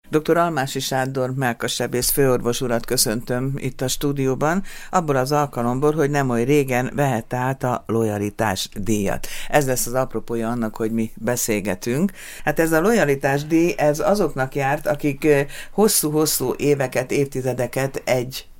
Dr. Almási Sándor mellkassebész főorvos urat köszöntöm itt a stúdióban, abból az alkalomból, hogy nem oly régen vehette át a lojalitás díjat. Ez lesz az apropója annak, hogy mi beszélgetünk. Hát ez a lojalitás díj, ez azoknak járt, akik hosszú-hosszú éveket, évtizedeket egy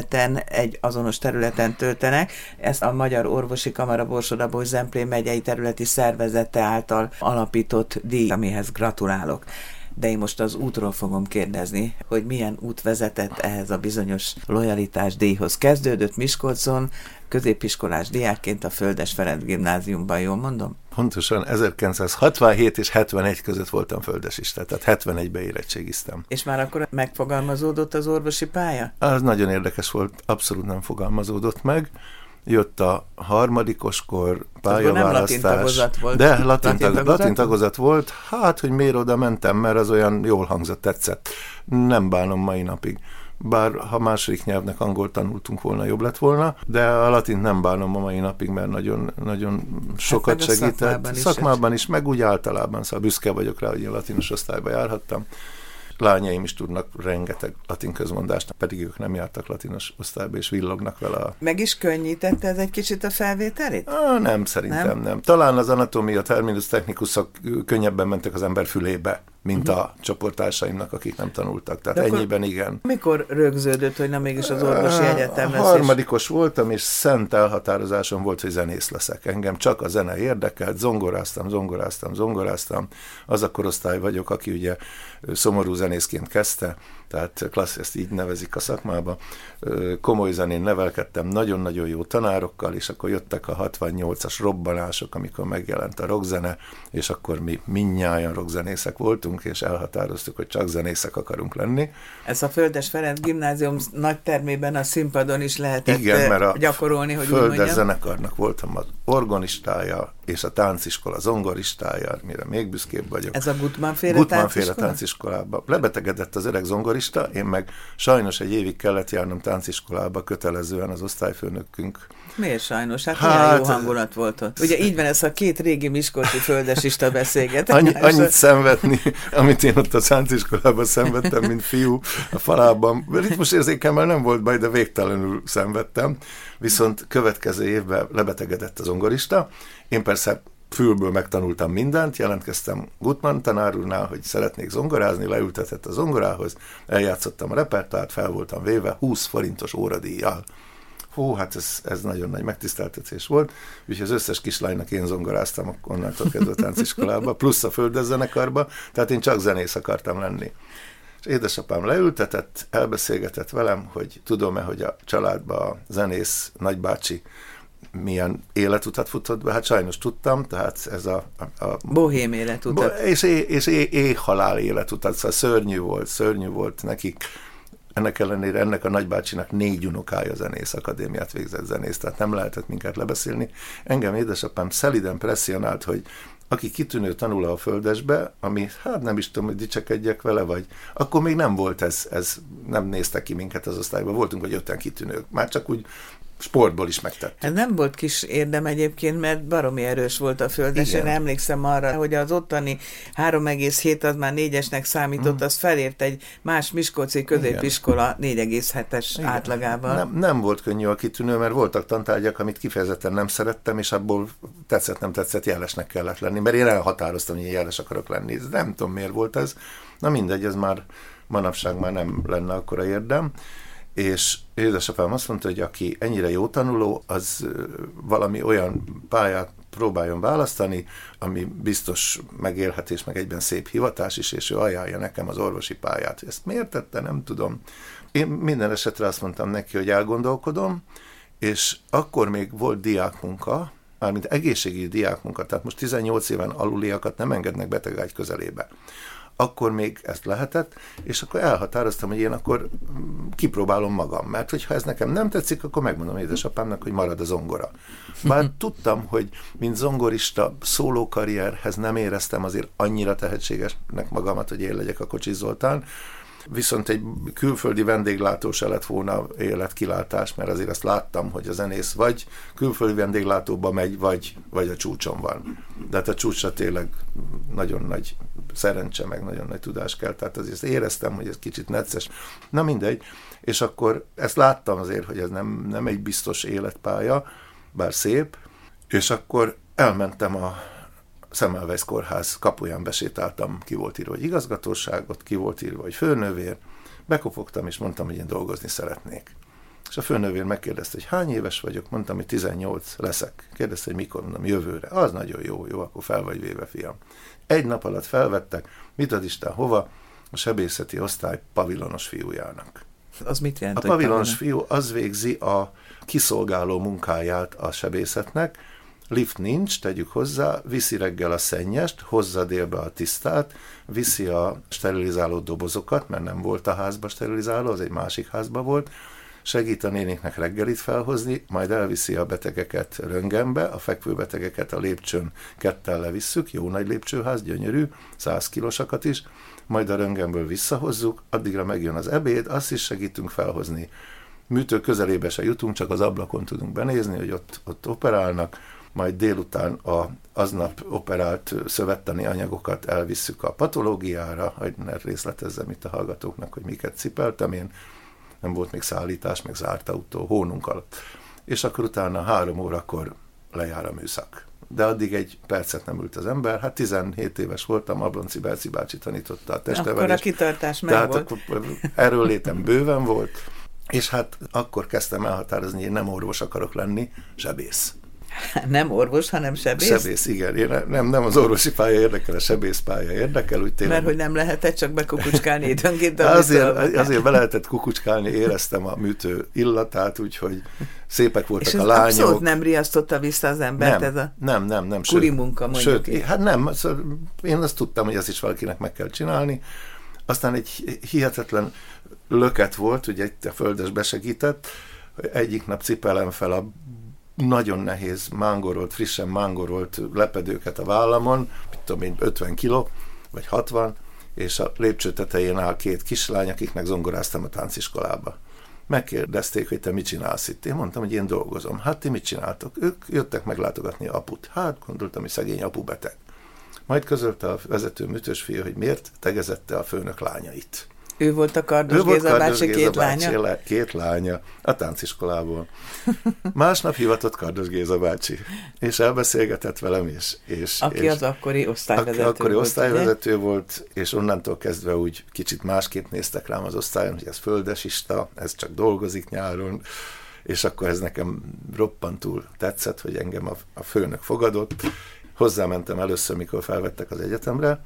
azonos területen töltenek. Ezt a Magyar Orvosi Kamara Borsod-Abaúj-Zemplén megyei területi szervezete által alapított díj, amihez gratulálok. De én most az útról fogom kérdezni, hogy milyen út vezetett ehhez a bizonyos lojalitás díjhoz. Kezdődött Miskolcon, középiskolás diákként a Földes Ferenc gimnáziumban, jól mondom? Pontosan 1967 és 71 között voltam földesista, tehát 71-ben érettségiztem. És már akkor megfogalmazódott az orvosi pálya? Az nagyon érdekes volt, abszolút nem fogalmazódott meg. Jött a harmadikoskor pályaválasztás. Nem latin tagozat volt. De latin tagozat volt. Hát, hogy miért oda mentem, mert az olyan jól hangzott, tetszett. Nem bánom mai napig. Bár ha második nyelvnek angol tanultunk volna, jobb lett volna, de a latint nem bánom a mai napig, mert nagyon, nagyon sokat segített. Szakmában is, meg úgy általában, szóval büszke vagyok rá, hogy én latinos osztályba járhattam. Lányaim is tudnak rengeteg latin közmondást, pedig ők nem jártak latinos osztályba, és villognak vele. Meg is könnyítette ez egy kicsit a felvételét? Nem, szerintem nem. Talán az anatómia, terminus technikusok könnyebben mentek az ember fülébe, mint a csoporttársaimnak, akik nem tanultak. Tehát ennyiben igen. Mikor rögződött, hogy nem mégis az orvosi egyetem lesz? Harmadikos voltam, és szent elhatározásom volt, hogy zenész leszek. Engem csak a zene érdekelt, zongoráztam. Az a korosztály vagyok, aki ugye szomorú zenészként kezdte, tehát ezt így nevezik a szakmába. Komoly zenén nevelkedtem, nagyon-nagyon jó tanárokkal, és akkor jöttek a 68-as robbanások, amikor megjelent a rockzene, és akkor mi mindnyájan rockzenészek voltunk, és elhatároztuk, hogy csak zenészek akarunk lenni. Ez a Földes Ferenc gimnázium nagy termében a színpadon is lehetett gyakorolni, hogy Földes zenekarnak voltam az orgonistája, és a tánciskola zongoristája, mire még büszkébb vagyok. Ez a Gutmann-féle tánciskolába. Lebetegedett az öreg zongorista, én meg sajnos egy évig kellett járnom tánciskolába kötelezően az osztályfőnökünk. Miért sajnos? Hát milyen jó hangulat volt ott. Ugye így van ez a két régi miskolci földesista beszélget. Annyit szenvedni, amit én ott a tánciskolában szenvedtem, mint fiú a falában. Ritmusérzékemmel nem volt baj, de végtelenül szenvedtem. Viszont következő évben lebetegedett az zongorista. Én persze fülből megtanultam mindent, jelentkeztem Gutmann tanár úrnál, hogy szeretnék zongorázni, leültetett a zongorához, eljátszottam a repertoárt, fel voltam véve 20 forintos óradíjjal. Hát ez nagyon nagy megtiszteltetés volt, úgyhogy az összes kislánynak én zongoráztam onnantól kezdve a tánciskolába, plusz a Földes zenekarba, tehát én csak zenész akartam lenni. És édesapám leültetett, elbeszélgetett velem, hogy tudom-e, hogy a családban a zenész nagybácsi milyen életutat futott be. Hát sajnos tudtam, tehát ez a bohém életutat. És éhhalál életutat, szóval szörnyű volt nekik. Ennek ellenére ennek a nagybácsinak 4 unokája zenész, akadémiát végzett zenész, tehát nem lehetett minket lebeszélni. Engem édesapám szeliden presszionált, hogy aki kitűnő tanul a Földesbe, ami hát nem is tudom, hogy dicsekedjek vele, vagy akkor még nem volt ez nem néztek ki minket az osztályban, voltunk vagy 5 kitűnők, már csak úgy sportból is megtettük. Ez nem volt kis érdem egyébként, mert baromi erős volt a Földes. Én emlékszem arra, hogy az ottani 3,7 az már 4-esnek számított, az felért egy más miskolci középiskola 4,7-es átlagával. Nem volt könnyű a kitűnő, mert voltak tantárgyak, amit kifejezetten nem szerettem, és abból nem tetszett, jelesnek kellett lenni, mert én elhatároztam, hogy én jeles akarok lenni. Nem tudom, miért volt ez. Na mindegy, ez már manapság már nem lenne akkora érdem. És édesapám azt mondta, hogy aki ennyire jó tanuló, az valami olyan pályát próbáljon választani, ami biztos megélhetés, meg egyben szép hivatás is, és ő ajánlja nekem az orvosi pályát. Ezt miért tette, nem tudom. Én minden esetre azt mondtam neki, hogy elgondolkodom, és akkor még volt diákmunka, mármint egészségügyi diákmunka, tehát most 18 éven aluliakat nem engednek betegágy közelébe. Akkor még ezt lehetett, és akkor elhatároztam, hogy én akkor kipróbálom magam, mert hogyha ez nekem nem tetszik, akkor megmondom édesapámnak, hogy marad a zongora. Bár tudtam, hogy mint zongorista szólókarrierhez nem éreztem azért annyira tehetségesnek magamat, hogy én legyek a Kocsis Zoltán, Viszont egy külföldi vendéglátó se lett volna életkilátás, mert azért azt láttam, hogy a zenész vagy külföldi vendéglátóba megy, vagy a csúcson van. De hát a csúcsra tényleg nagyon nagy szerencse, meg nagyon nagy tudás kell, tehát azért éreztem, hogy ez kicsit necces. Na mindegy, és akkor ezt láttam azért, hogy ez nem egy biztos életpálya, bár szép, és akkor elmentem a Semmelweis kórház kapuján, besétáltam, ki volt írva, hogy igazgatóság, ott ki volt írva, hogy főnővér, bekopogtam, és mondtam, hogy én dolgozni szeretnék. És a főnővér megkérdezte, hogy hány éves vagyok, mondtam, hogy 18 leszek. Kérdezte, hogy mikor, mondom, jövőre. Az nagyon jó, akkor fel vagy véve, fiam. Egy nap alatt felvettek, mit ad Isten, hova? A sebészeti osztály pavilonos fiújának. Az mit jelent? A pavilonos fiú az végzi a kiszolgáló munkáját a sebészetnek, lift nincs, tegyük hozzá, viszi reggel a szennyest, hozza délbe a tisztát, viszi a sterilizáló dobozokat, mert nem volt a házba sterilizáló, az egy másik házba volt, segít a néniknek reggelit felhozni, majd elviszi a betegeket röntgenbe, a fekvőbetegeket a lépcsőn kettel levisszük, jó nagy lépcsőház, gyönyörű, 100 kilósakat is, majd a röntgenből visszahozzuk, addigra megjön az ebéd, azt is segítünk felhozni. Műtő közelébe se jutunk, csak az ablakon tudunk benézni, hogy ott operálnak, majd délután aznap operált szövettani anyagokat elvisszük a patológiára, hogy ne részletezzem itt a hallgatóknak, hogy miket cipeltem én, nem volt még szállítás, meg zárt autó, hónunk alatt. És akkor utána 3 órakor lejár a műszak. De addig egy percet nem ült az ember, hát 17 éves voltam, Ablonci Berci bácsi tanította a testevelést. Akkor a kitartás megvolt. Tehát erről létem bőven volt, és hát akkor kezdtem elhatározni, hogy én nem orvos akarok lenni, sebész. Nem orvos, hanem sebész? Sebész, igen. Én nem az orvosi pálya érdekel, a sebész pálya érdekel. Úgy tényleg... Mert hogy nem lehetett csak bekukucskálni időnként. Azért be lehetett kukucskálni, éreztem a műtő illatát, úgyhogy szépek voltak a lányok. És ez abszolút nem riasztotta vissza az embert, ez a nem. kuri munka, mondjuk. Sőt, hát nem, én azt tudtam, hogy ezt is valakinek meg kell csinálni. Aztán egy hihetetlen löket volt, ugye itt a földes besegített, egyik nap cipelem fel a nagyon nehéz frissen mángorolt lepedőket a vállamon, mit tudom én, 50 kiló, vagy 60, és a lépcső tetején áll 2 kislány, akiknek zongoráztam a tánciskolába. Megkérdezték, hogy te mit csinálsz itt. Én mondtam, hogy én dolgozom. Hát ti mit csináltok? Ők jöttek meglátogatni aput. Hát gondoltam, hogy szegény apu beteg. Majd közölte a vezető műtős fiú, hogy miért tegezette a főnök lányait. Ő volt a Kardos Géza bácsi 2 lánya? 2 lánya a tánciskolából. Másnap hivatott Kardos Géza bácsi, és elbeszélgetett velem, aki az akkori osztályvezető volt, és onnantól kezdve úgy kicsit másképp néztek rám az osztályon, hogy ez földesista, ez csak dolgozik nyáron, és akkor ez nekem roppantul tetszett, hogy engem a főnök fogadott. Hozzámentem először, mikor felvettek az egyetemre,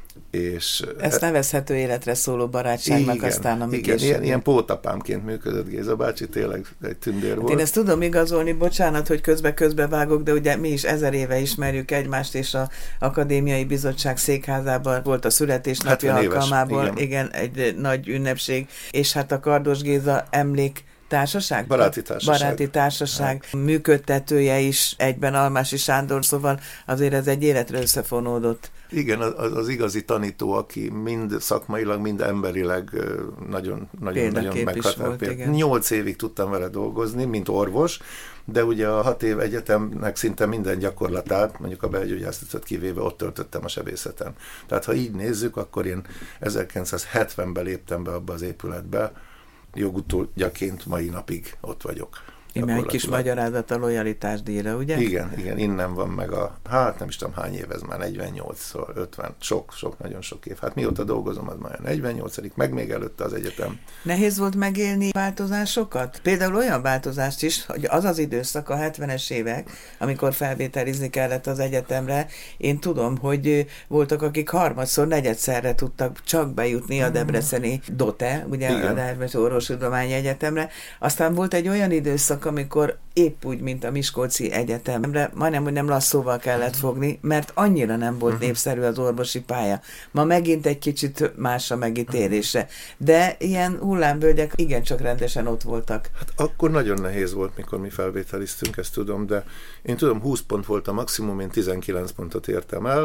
és ezt nevezhető életre szóló barátságnak, igen, aztán ami igen, ilyen pótapámként működött Géza bácsi, tényleg egy tündér volt. Én ezt tudom igazolni, bocsánat, hogy közbe vágok, de ugye mi is 1000 éve ismerjük egymást, és az Akadémiai Bizottság székházában volt a születésnapja alkalmából, igen, egy nagy ünnepség, és hát a Kardos Géza emléktársaság? Baráti társaság működtetője is egyben Almási Sándor, szóval azért ez egy életre összefonódott. Igen, az igazi tanító, aki mind szakmailag, mind emberileg nagyon meghatározó. 8 évig tudtam vele dolgozni, mint orvos, de ugye a 6 év egyetemnek szinte minden gyakorlatát, mondjuk a belgyógyászatot kivéve ott töltöttem a sebészeten. Tehát ha így nézzük, akkor én 1970-ben léptem be abba az épületbe, jogutódjaként mai napig ott vagyok. Íme egy kis magyarázat a lojalitás díjra, ugye? Igen, innen van meg nem is tudom hány év ez már, 48-szor, 50, nagyon sok év. Hát mióta dolgozom, az már 48, meg még előtte az egyetem. Nehéz volt megélni változásokat? Például olyan változást is, hogy az az időszak, a 70-es évek, amikor felvételizni kellett az egyetemre, én tudom, hogy voltak, akik 3-szor, 4-szerre tudtak csak bejutni a debreceni DOTE, ugye a Debreceni Orvostudományi Egyetemre. Aztán volt egy olyan időszak, amikor épp úgy, mint a Miskolci Egyetemre, majdnem, hogy nem lasszóval kellett fogni, mert annyira nem volt népszerű az orvosi pálya. Ma megint egy kicsit más a megítélése. De ilyen hullámvölgyek igencsak rendesen ott voltak. Hát akkor nagyon nehéz volt, mikor mi felvételiztünk, ezt tudom, de én tudom, 20 pont volt a maximum, én 19 pontot értem el,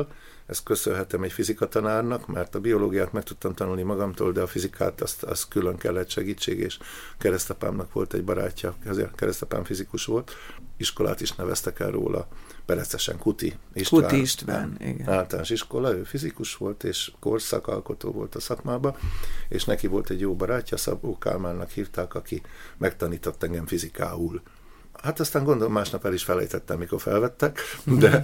Ezt köszönhetem egy fizikatanárnak, mert a biológiát meg tudtam tanulni magamtól, de a fizikát azt külön kellett segítség, és keresztapámnak volt egy barátja, keresztapám fizikus volt, iskolát is neveztek el róla, perecesen Kuti István. Kuti István, igen. Általános iskola, ő fizikus volt, és korszakalkotó volt a szakmában, és neki volt egy jó barátja, Szabó Kálmánnak hívták, aki megtanított engem fizikául. Hát aztán gondolom másnap el is felejtettem, mikor felvettek, de...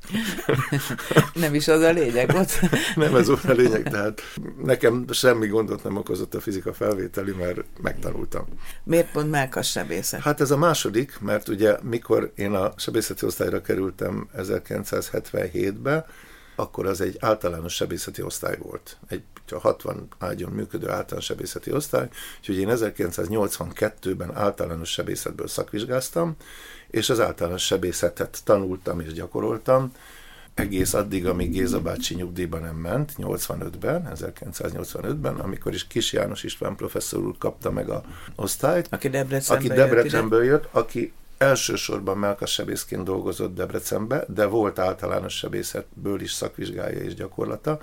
Nem is az a lényeg ott. Nem ez volt a lényeg, tehát nekem semmi gondot nem okozott a fizika felvételi, mert megtanultam. Miért pont mellkassebészet? Hát ez a második, mert ugye mikor én a sebészeti osztályra kerültem 1977-ben, akkor az egy általános sebészeti osztály volt. Egy 60 ágyon működő általános sebészeti osztály, úgyhogy én 1982-ben általános sebészetből szakvizsgáztam, és az általános sebészetet tanultam és gyakoroltam, egész addig, amíg Géza bácsi nyugdíjba nem ment, 1985-ben, amikor is Kis János István professzor úr kapta meg az osztályt, aki Debrecenből jött, aki elsősorban mellkassebészként dolgozott Debrecenbe, de volt általános sebészetből is szakvizsgája és gyakorlata,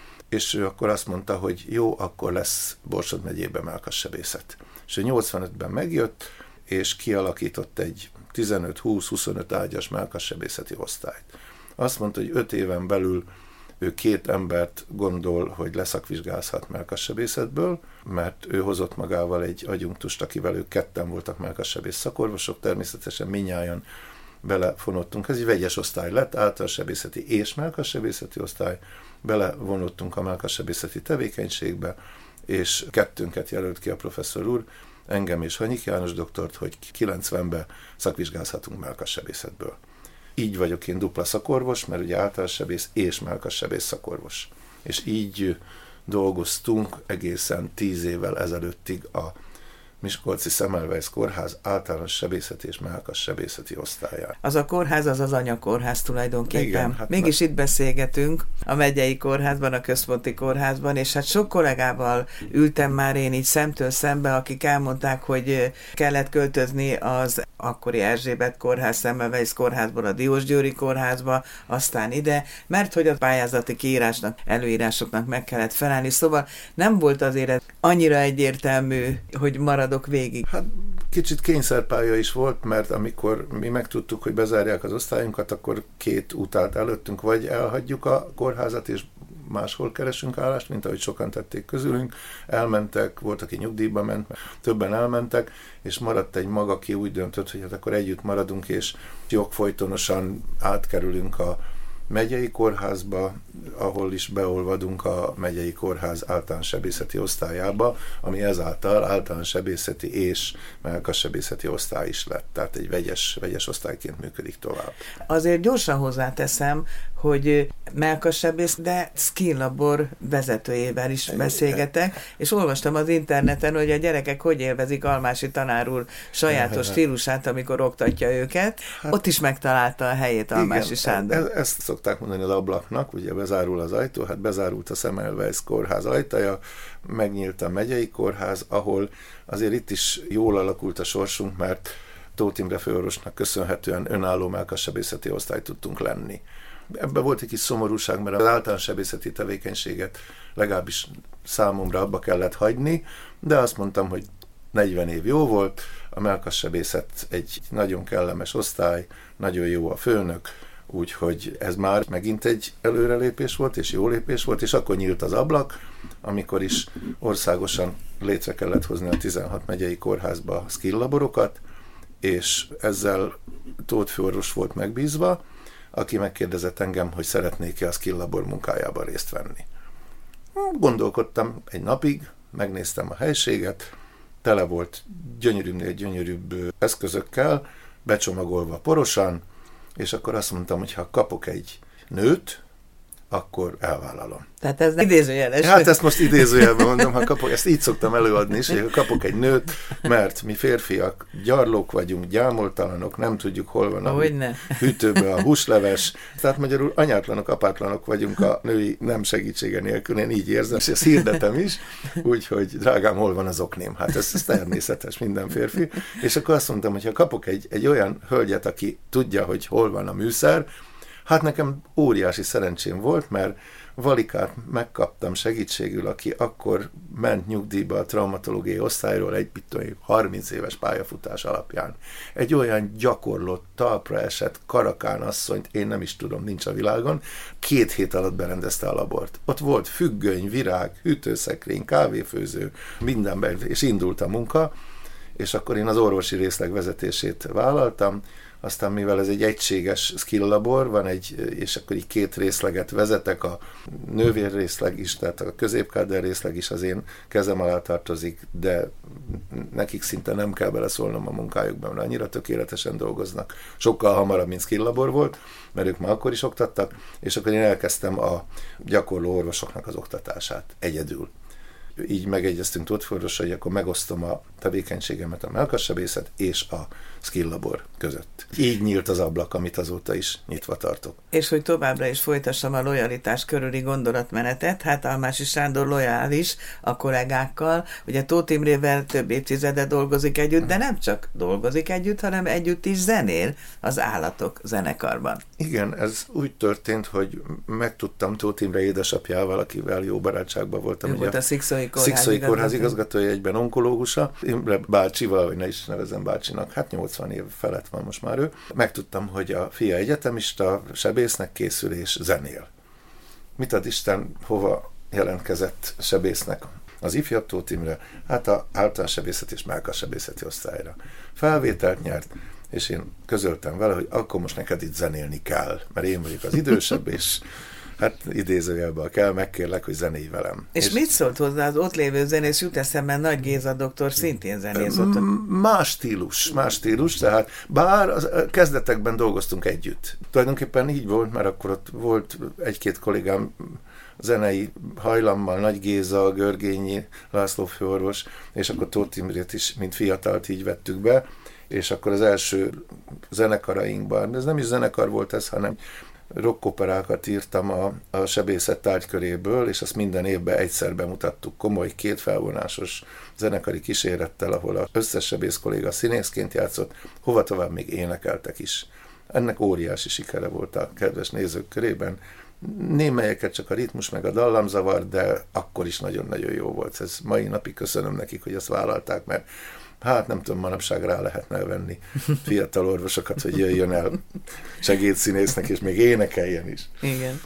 és ő akkor azt mondta, hogy jó, akkor lesz Borsod megyében mellkassebészet. És ő 85-ben megjött, és kialakított egy 15-20-25 ágyas mellkassebészeti osztályt. Azt mondta, hogy 5 éven belül ő 2 embert gondol, hogy leszakvizsgázhat mellkassebészetből, mert ő hozott magával egy adjunktust, akivel ők 2 voltak mellkassebész szakorvosok, természetesen mindnyájan belefonottunk. Ez egy vegyes osztály lett, általános sebészeti és mellkassebészeti osztály, belevonottunk a mellkassebészeti tevékenységbe, és 2-nket jelölt ki a professzor úr, engem és Hanyik János doktort, hogy 90-ben szakvizsgázhatunk mellkassebészetből. Így vagyok én dupla szakorvos, mert ugye általános sebész és mellkassebész szakorvos. És így dolgoztunk egészen 10 évvel ezelőttig a Miskolci Semmelweis Kórház általános sebészeti és mellkassebészeti osztályán. Az a kórház, az az anyakórház tulajdonképpen. Igen, hát mégis itt beszélgetünk a megyei kórházban, a központi kórházban, és hát sok kollégával ültem már én így szemtől szembe, akik elmondták, hogy kellett költözni az akkori Erzsébet kórház, Semmelweis kórházból a Diósgyőri kórházba, aztán ide, mert hogy a pályázati kiírásnak, előírásoknak meg kellett felelni, szóval nem volt azért annyira egyértelmű, hogy maradok végig. Hát kicsit kényszerpálya is volt, mert amikor mi megtudtuk, hogy bezárják az osztályunkat, akkor 2 út állt előttünk, vagy elhagyjuk a kórházat, és máshol keresünk állást, mint ahogy sokan tették közülünk. Elmentek, volt, aki nyugdíjba ment, többen elmentek, és maradt egy mag, aki úgy döntött, hogy hát akkor együtt maradunk, és jogfolytonosan átkerülünk a megyei kórházba, ahol is beolvadunk a megyei kórház általános sebészeti osztályába, ami ezáltal általános sebészeti és mellkassebészeti osztály is lett. Tehát egy vegyes osztályként működik tovább. Azért gyorsan hozzáteszem, hogy mellkassebész, de skill labor vezetőjével is beszélgetek, és olvastam az interneten, hogy a gyerekek hogy élvezik Almási tanár úr sajátos stílusát, amikor oktatja őket. Hát, ott is megtalálta a helyét Almási Sándor. Ezt szokták mondani az ablaknak, ugye bezárul az ajtó, hát bezárult a Semmelweis kórház ajtaja, megnyílt a megyei kórház, ahol azért itt is jól alakult a sorsunk, mert Tóth Imre főorvosnak köszönhetően önálló mellkassebészeti osztály tudtunk lenni. Ebben volt egy kis szomorúság, mert az általános sebészeti tevékenységet legalábbis számomra abba kellett hagyni, de azt mondtam, hogy 40 év jó volt, a mellkassebészet egy nagyon kellemes osztály, nagyon jó a főnök, úgyhogy ez már megint egy előrelépés volt, és jó lépés volt, és akkor nyílt az ablak, amikor is országosan létre kellett hozni a 16 megyei kórházba skill laborokat, és ezzel Tóth főorvos volt megbízva, aki megkérdezett engem, hogy szeretnék-e a skill labor munkájában részt venni. Gondolkodtam egy napig, megnéztem a helységet, tele volt gyönyörűbbnél gyönyörűbb eszközökkel, becsomagolva porosan, és akkor azt mondtam, hogy ha kapok egy nőt, akkor elvállalom. Tehát ez idézőjeles. Hát ezt most idézőjelben mondom, ha kapok, ezt így szoktam előadni is, hogy kapok egy nőt, mert mi férfiak gyarlók vagyunk, gyámoltalanok, nem tudjuk, hol van a hűtőben a húsleves. Tehát magyarul anyátlanok, apátlanok vagyunk a női nem segítsége nélkül, én így érzem, és ezt hirdetem is, úgyhogy drágám, hol van az okném? Hát ez természetes, minden férfi. És akkor azt mondtam, hogy ha kapok egy olyan hölgyet, aki tudja, hogy hol van a műszer, Hát nekem óriási szerencsém volt, mert Valikát megkaptam segítségül, aki akkor ment nyugdíjba a traumatológiai osztályról egy 30 éves pályafutás alapján. Egy olyan gyakorlott, talpra esett karakán asszonyt, én nem is tudom, nincs a világon, 2 hét alatt berendezte a labort. Ott volt függöny, virág, hűtőszekrény, kávéfőző, mindenben, és indult a munka, és akkor én az orvosi részleg vezetését vállaltam, aztán mivel ez egy egységes skill labor, van és akkor így 2 részleget vezetek, a nővér részleg is, tehát a középkáder részleg is az én kezem alá tartozik, de nekik szinte nem kell beleszólnom a munkájukban, mert annyira tökéletesen dolgoznak. Sokkal hamarabb, mint skill labor volt, mert ők már akkor is oktattak, és akkor én elkezdtem a gyakorló orvosoknak az oktatását egyedül. Így megegyeztünk Tóth, hogy akkor megosztom a tevékenységemet a mellkassebészet és a skill labor között. Így nyílt az ablak, amit azóta is nyitva tartok. És hogy továbbra is folytassam a lojalitás körüli gondolatmenetet, hát Almási Sándor lojális a kollégákkal, ugye Tóth Imrével több évtizede dolgozik együtt, de nem csak dolgozik együtt, hanem együtt is zenél az Állatok zenekarban. Igen, ez úgy történt, hogy megtudtam Tóth Imre édesapjával, akivel jó barátságban voltam. Ő volt a Szikszói Kórház igazgatója, egyben onkológusa, Imre bácsival, vagy ne is nevezem bácsinak, hát 80 év felett van most már ő. Megtudtam, hogy a fia egyetemista, sebésznek készül és zenél. Mit ad Isten, hova jelentkezett sebésznek az ifjabb Tóth Imre? Hát a általános sebészet és mellkassebészeti osztályra. Felvételt nyert, és én közöltem vele, hogy akkor most neked itt zenélni kell, mert én vagyok az idősebb, és hát idézőjelben kell, megkérlek, hogy zenélj velem. És mit szólt hozzá az ott lévő zenész? Jut eszembe, Nagy Géza doktor szintén zenész. Más stílus, tehát bár a kezdetekben dolgoztunk együtt. Tulajdonképpen így volt, mert akkor ott volt 1-2 kollégám zenei hajlammal, Nagy Géza, Görgényi László főorvos, és akkor Tóth Imrét is, mint fiatalt így vettük be, és akkor az első zenekarainkban, ez nem is zenekar volt ez, hanem rockoperákat írtam a sebészet tárgyköréből, és azt minden évben egyszer bemutattuk komoly 2 felvonásos zenekari kísérettel, ahol az összes sebész kolléga színészként játszott, hova tovább még énekeltek is. Ennek óriási sikere volt a kedves nézők körében. Némelyeket csak a ritmus meg a dallam zavar, de akkor is nagyon-nagyon jó volt. Ez mai napig köszönöm nekik, hogy ezt vállalták, mert hát nem tudom, manapság rá lehetne venni fiatal orvosokat, hogy jöjjön el segédszínésznek, és még énekeljen is. Igen.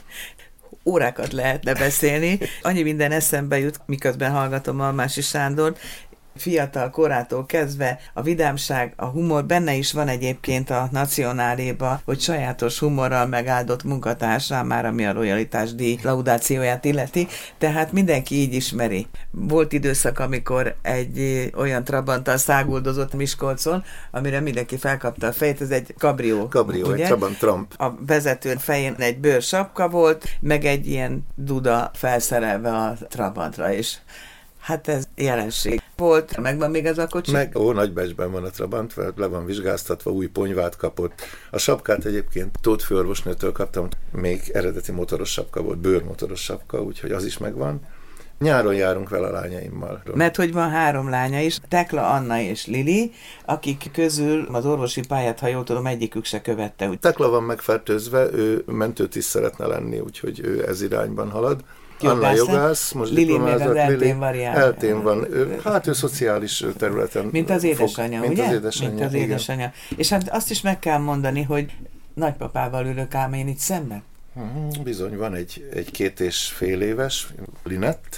Órákat lehetne beszélni. Annyi minden eszembe jut, miközben hallgatom Almási Sándort. Fiatal korától kezdve a vidámság, a humor benne is van egyébként a Nacionáléba, hogy sajátos humorral megáldott munkatársán már, ami a lojalitás díj laudációját illeti, tehát mindenki így ismeri. Volt időszak, amikor egy olyan trabanttal száguldozott Miskolcon, amire mindenki felkapta a fejét, ez egy kabrió. Kabrió, egy trabant tramp. A vezető fején egy bőrsapka volt, meg egy ilyen duda felszerelve a trabantra, és hát ez jelenség volt. Megvan még ez a kocsi? Nagybecsben van a Trabant, le van vizsgáztatva, új ponyvát kapott. A sapkát egyébként Tóth főorvosnőtől kaptam, még eredeti motoros sapka volt, bőrmotoros sapka, úgyhogy az is megvan. Nyáron járunk vele a lányaimmal. Mert hogy van 3 lánya is, Tekla, Anna és Lili, akik közül az orvosi pályát, ha jól tudom, egyikük se követte. Tekla van megfertőzve, ő mentőtiszt szeretne lenni, úgyhogy ő ez irányban halad. Anna jogász, most Lili meg az eltén variál. Eltén van. Hát ő szociális területen. Mint az édesanyja, ugye? Mint az édesanyja. Mint az édesanyja. És hát azt is meg kell mondani, hogy nagypapával ülök ám én itt szemben. Bizony, van egy 2,5 éves Linett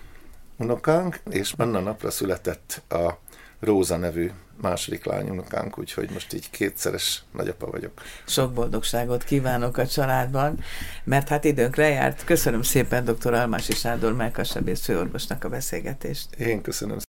unokánk, és Anna napra született a Róza nevű második lány unokánk, úgyhogy most így 2-szeres nagyapa vagyok. Sok boldogságot kívánok a családban, mert hát időnkre járt. Köszönöm szépen dr. Almási Sándor mellkassebész főorvosnak a beszélgetést. Én köszönöm.